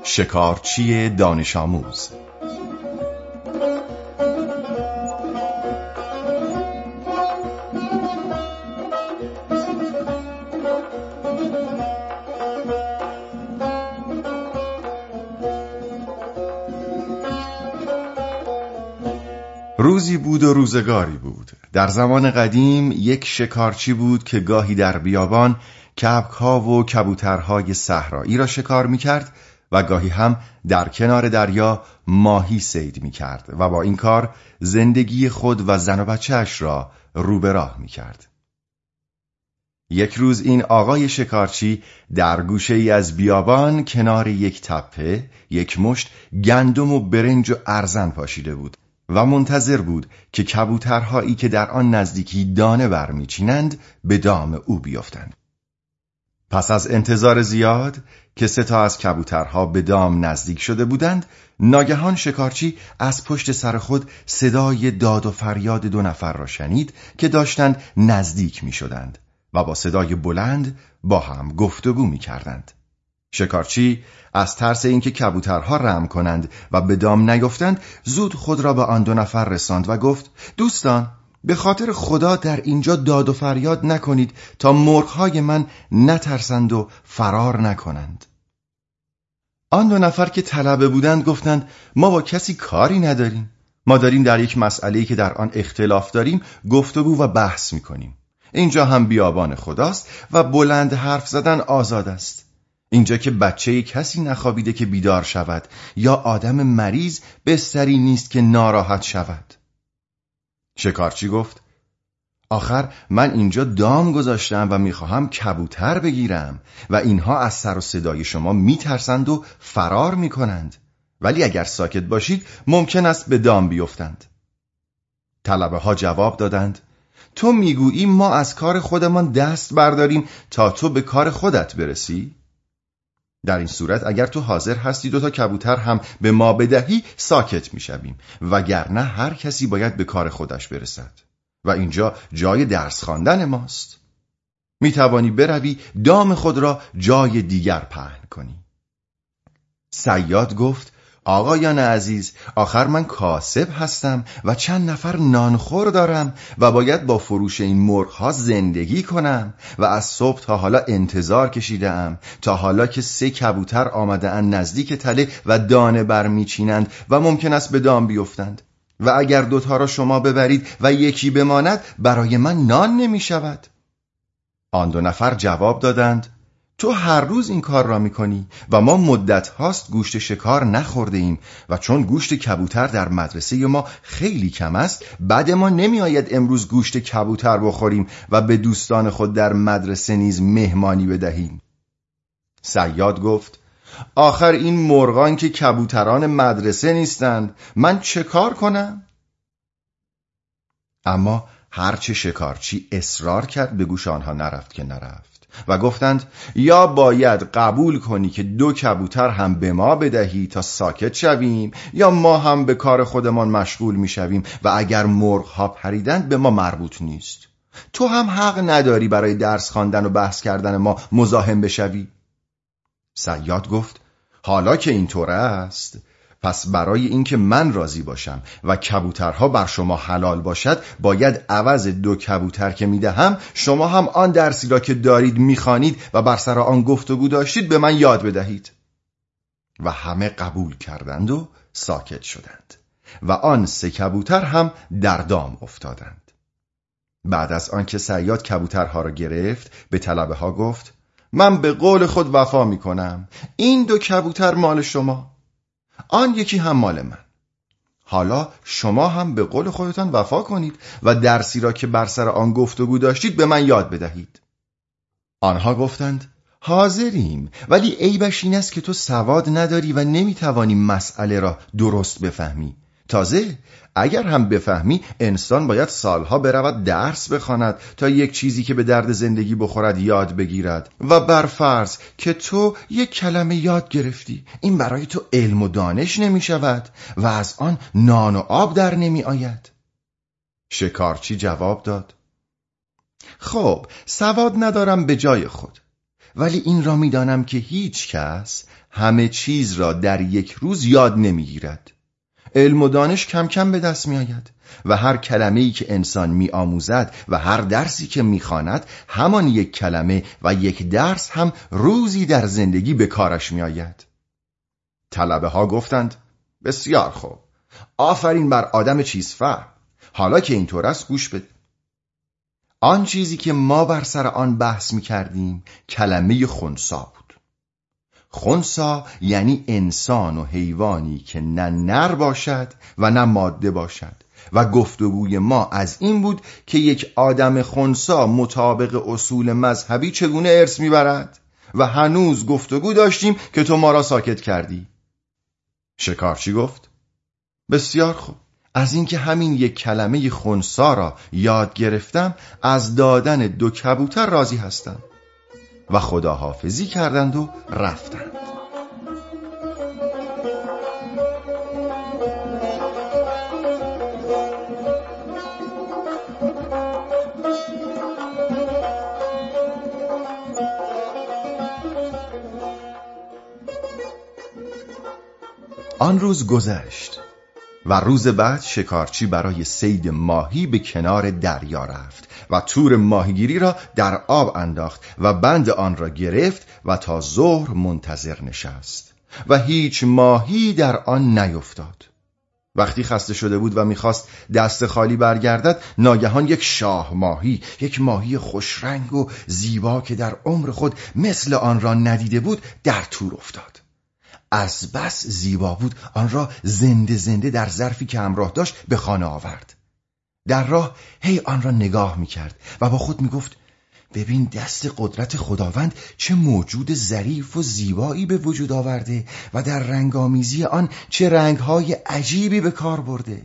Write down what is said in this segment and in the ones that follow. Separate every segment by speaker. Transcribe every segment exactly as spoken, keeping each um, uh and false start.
Speaker 1: شکارچی دانش آموز. روزی بود و روزگاری بود. در زمان قدیم یک شکارچی بود که گاهی در بیابان کبک‌ها و کبوترهای صحرایی را شکار می‌کرد و گاهی هم در کنار دریا ماهی صید می‌کرد و با این کار زندگی خود و زن و بچه‌اش را رو به راه می‌کرد. یک روز این آقای شکارچی در گوشه‌ای از بیابان کنار یک تپه یک مشت گندم و برنج و ارزن پاشیده بود و منتظر بود که کبوترهایی که در آن نزدیکی دانه برمیچینند به دام او بیفتند. پس از انتظار زیاد که سه تا از کبوترها به دام نزدیک شده بودند، ناگهان شکارچی از پشت سر خود صدای داد و فریاد دو نفر را شنید که داشتند نزدیک می شدند و با صدای بلند با هم گفتگو می کردند. شکارچی از ترس اینکه کبوترها رم کنند و به دام نیفتند زود خود را به آن دو نفر رساند و گفت: دوستان، به خاطر خدا در اینجا داد و فریاد نکنید تا مرغ‌های من نترسند و فرار نکنند. آن دو نفر که طلبه بودند گفتند: ما با کسی کاری نداریم. ما داریم در یک مسئله‌ای که در آن اختلاف داریم گفتگو و بحث می‌کنیم. اینجا هم بیابان خداست و بلند حرف زدن آزاد است. اینجا که بچه کسی نخوابیده که بیدار شود یا آدم مریض بستری نیست که ناراحت شود. شکارچی گفت: آخر من اینجا دام گذاشتم و میخواهم کبوتر بگیرم و اینها از سر و صدای شما میترسند و فرار میکنند، ولی اگر ساکت باشید ممکن است به دام بیفتند. طلبه ها جواب دادند: تو میگویی ما از کار خودمان دست برداریم تا تو به کار خودت برسی؟ در این صورت اگر تو حاضر هستی دو تا کبوتر هم به ما بدهی ساکت میشویم، وگرنه هر کسی باید به کار خودش برسد و اینجا جای درس خواندن ماست. میتوانی بروی دام خود را جای دیگر پهن کنی. صیاد گفت: آقایان عزیز، آخر من کاسب هستم و چند نفر نانخور دارم و باید با فروش این مرغ‌ها زندگی کنم و از صبح تا حالا انتظار کشیدم تا حالا که سه کبوتر آمده اند نزدیک تله و دانه برمیچینند و ممکن است به دام بیفتند و اگر دوتا را شما ببرید و یکی بماند برای من نان نمی شود. آن دو نفر جواب دادند: تو هر روز این کار را میکنی و ما مدت هاست گوشت شکار نخورده ایم و چون گوشت کبوتر در مدرسه ما خیلی کم است بعد ما نمی آید امروز گوشت کبوتر بخوریم و به دوستان خود در مدرسه نیز مهمانی بدهیم. صیاد گفت: آخر این مرغان که کبوتران مدرسه نیستند، من چه کار کنم؟ اما هرچه شکارچی اصرار کرد به گوش آنها نرفت که نرفت و گفتند: یا باید قبول کنی که دو کبوتر هم به ما بدهی تا ساکت شویم، یا ما هم به کار خودمان مشغول می شویم و اگر مرغ ها پریدند به ما مربوط نیست. تو هم حق نداری برای درس خواندن و بحث کردن ما مزاحم بشوی. صیاد گفت: حالا که اینطور است، پس برای اینکه من راضی باشم و کبوترها بر شما حلال باشد باید عوض دو کبوتر که میدهم شما هم آن درسی را که دارید میخوانید و بر سر آن گفتگو داشتید به من یاد بدهید. و همه قبول کردند و ساکت شدند و آن سه کبوتر هم در دام افتادند. بعد از آن که صیاد کبوترها را گرفت به طلبه ها گفت: من به قول خود وفا میکنم، این دو کبوتر مال شما، آن یکی هم مال من. حالا شما هم به قول خودتان وفا کنید و درسی را که بر سر آن گفتگو داشتید به من یاد بدهید. آنها گفتند: حاضریم، ولی عیبش این است که تو سواد نداری و نمیتوانی مسئله را درست بفهمی. تازه اگر هم بفهمی انسان باید سالها برود درس بخواند تا یک چیزی که به درد زندگی بخورد یاد بگیرد و برفرض که تو یک کلمه یاد گرفتی، این برای تو علم و دانش نمی شود و از آن نان و آب در نمی آید. شکارچی جواب داد: خب سواد ندارم به جای خود، ولی این را می‌دانم که هیچ کس همه چیز را در یک روز یاد نمی‌گیرد. علم و دانش کم کم به دست می‌آید و هر کلمه‌ای که انسان می‌آموزد و هر درسی که می‌خواند همان یک کلمه و یک درس هم روزی در زندگی به کارش می‌آید. طلبه ها گفتند بسیار خوب، آفرین بر آدم چیزفهم. حالا که اینطور است گوش بده. آن چیزی که ما بر سر آن بحث می‌کردیم کلمه خنثی بود. خنثی یعنی انسان و حیوانی که نه نر باشد و نه ماده باشد و گفتگوی ما از این بود که یک آدم خنثی مطابق اصول مذهبی چگونه ارث می‌برد و هنوز گفتگو داشتیم که تو ما را ساکت کردی. شکارچی گفت بسیار خوب، از اینکه همین یک کلمه خنثی را یاد گرفتم از دادن دو کبوتر راضی هستم. و خداحافظی کردند و رفتند. آن روز گذشت و روز بعد شکارچی برای صید ماهی به کنار دریا رفت و تور ماهیگیری را در آب انداخت و بند آن را گرفت و تا ظهر منتظر نشست و هیچ ماهی در آن نیفتاد. وقتی خسته شده بود و میخواست دست خالی برگردد، ناگهان یک شاه ماهی، یک ماهی خوشرنگ و زیبا که در عمر خود مثل آن را ندیده بود، در تور افتاد. از بس زیبا بود آن را زنده زنده در ظرفی که همراه داشت به خانه آورد. در راه هی آن را نگاه میکرد و با خود میگفت ببین دست قدرت خداوند چه موجود ظریف و زیبایی به وجود آورده و در رنگامیزی آن چه رنگهای عجیبی به کار برده.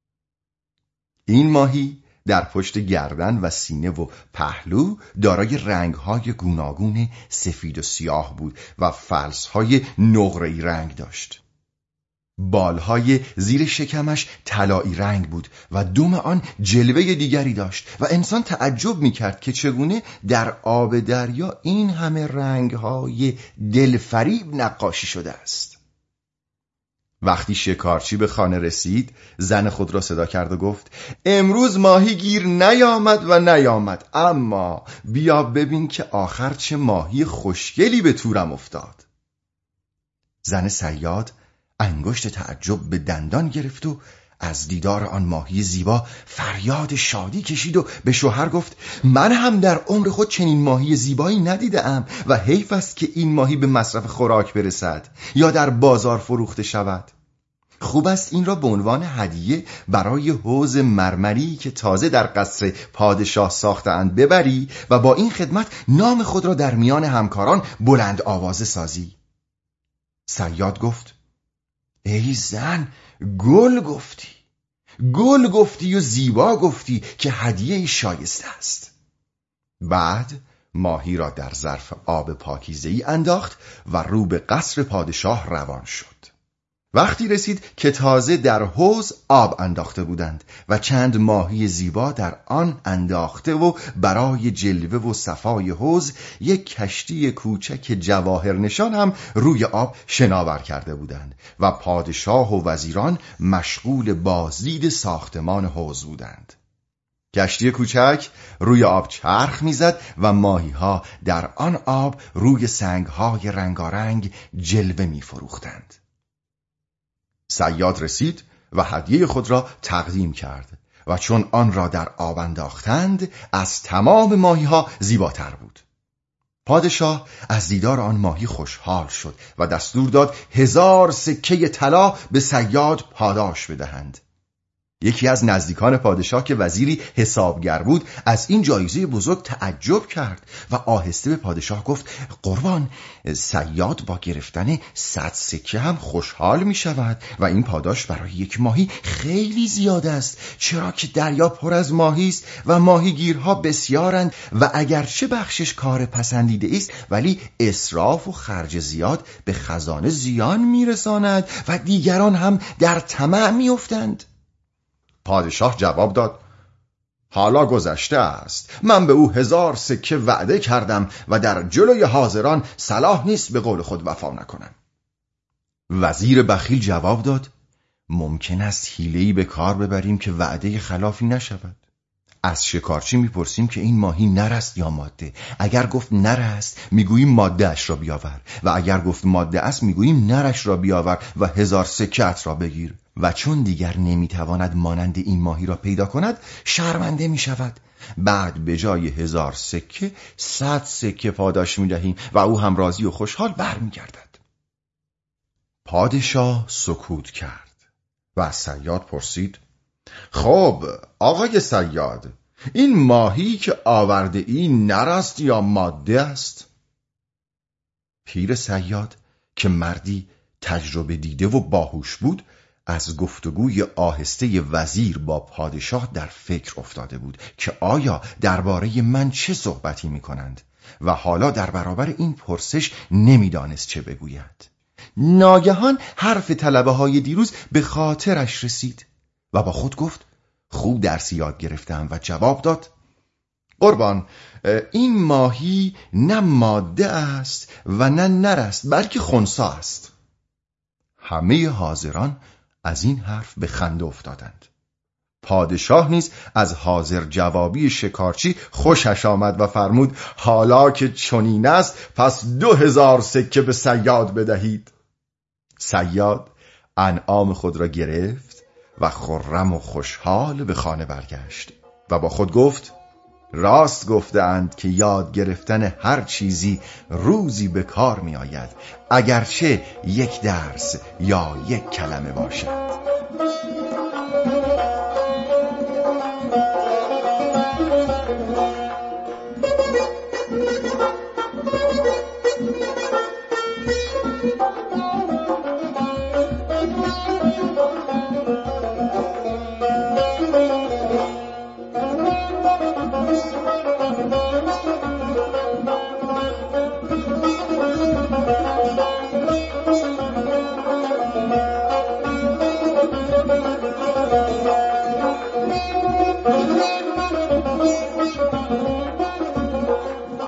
Speaker 1: این ماهی در پشت گردن و سینه و پهلو دارای رنگهای گوناگون سفید و سیاه بود و فلسهای نقره‌ای رنگ داشت. بالهای زیر شکمش طلایی رنگ بود و دم آن جلوه دیگری داشت و انسان تعجب می‌کرد که چگونه در آب دریا این همه رنگهای دلفریب نقاشی شده است. وقتی شکارچی به خانه رسید، زن خود را صدا کرد و گفت امروز ماهی گیر نیامد و نیامد، اما بیا ببین که آخر چه ماهی خوشگلی به تورم افتاد. زن صیاد انگشت تعجب به دندان گرفت و از دیدار آن ماهی زیبا فریاد شادی کشید و به شوهر گفت من هم در عمر خود چنین ماهی زیبایی ندیدم و حیف است که این ماهی به مصرف خوراک برسد یا در بازار فروخته شود. خوب است این را به عنوان هدیه برای حوض مرمری که تازه در قصر پادشاه ساخته‌اند ببری و با این خدمت نام خود را در میان همکاران بلند آوازه سازی. صیاد گفت ای زن، گل گفتی گل گفتی و زیبا گفتی که هدیه شایسته است. بعد ماهی را در ظرف آب پاکیزه‌ای انداخت و رو به قصر پادشاه روان شد. وقتی رسید که تازه در حوض آب انداخته بودند و چند ماهی زیبا در آن انداخته و برای جلوه و صفای حوض یک کشتی کوچک جواهر نشان هم روی آب شناور کرده بودند و پادشاه و وزیران مشغول بازدید ساختمان حوض بودند. کشتی کوچک روی آب چرخ میزد و ماهی‌ها در آن آب روی سنگ‌های رنگارنگ جلوه می‌فروختند. صیاد رسید و هدیه خود را تقدیم کرد و چون آن را در آب انداختند از تمام ماهی‌ها زیباتر بود. پادشاه از دیدار آن ماهی خوشحال شد و دستور داد هزار سکه طلا به صیاد پاداش بدهند. یکی از نزدیکان پادشاه که وزیری حسابگر بود از این جایزه بزرگ تعجب کرد و آهسته به پادشاه گفت قربان، صیاد با گرفتن صد سکه هم خوشحال می شود و این پاداش برای یک ماهی خیلی زیاد است، چرا که دریا پر از ماهی است و ماهیگیرها بسیارند و اگرچه بخشش کار پسندیده است ولی اسراف و خرج زیاد به خزانه زیان می رساند و دیگران هم در طمع می افتند. پادشاه جواب داد حالا گذشته است. من به او هزار سکه وعده کردم و در جلوی حاضران صلاح نیست به قول خود وفا نکنم. وزیر بخیل جواب داد: ممکن است حیله‌ای به کار ببریم که وعده خلافی نشود. از شکارچی میپرسیم که این ماهی نر است یا ماده. اگر گفت نر است میگوییم ماده اش را بیاور و اگر گفت ماده است میگوییم نرش را بیاور و هزار سکه‌ات را بگیر. و چون دیگر نمیتواند مانند این ماهی را پیدا کند شرمنده میشود. بعد به جای هزار سکه صد سکه پاداش میدهیم و او هم راضی و خوشحال برمیگردد. پادشاه سکوت کرد و از صیاد پرسید: خب آقای صیاد، این ماهی که آورده ای نر است یا ماده است؟ پیر صیاد که مردی تجربه دیده و باهوش بود از گفتگوی آهسته وزیر با پادشاه در فکر افتاده بود که آیا درباره من چه صحبتی می کنند و حالا در برابر این پرسش نمیدانست چه بگوید. ناگهان حرف طلبه های دیروز به خاطرش رسید و با خود گفت: خوب درسی یاد گرفتم. و جواب داد: قربان، این ماهی نه ماده است و نه نر است بلکه خنثی است. همه حاضران از این حرف به خنده افتادند. پادشاه نیز از حاضر جوابی شکارچی خوشش آمد و فرمود: حالا که چنین است پس دو هزار سکه به صیاد بدهید. صیاد انعام خود را گرفت و خرم و خوشحال به خانه برگشت و با خود گفت: راست گفتند که یاد گرفتن هر چیزی روزی به کار می آید، اگرچه یک درس یا یک کلمه باشد.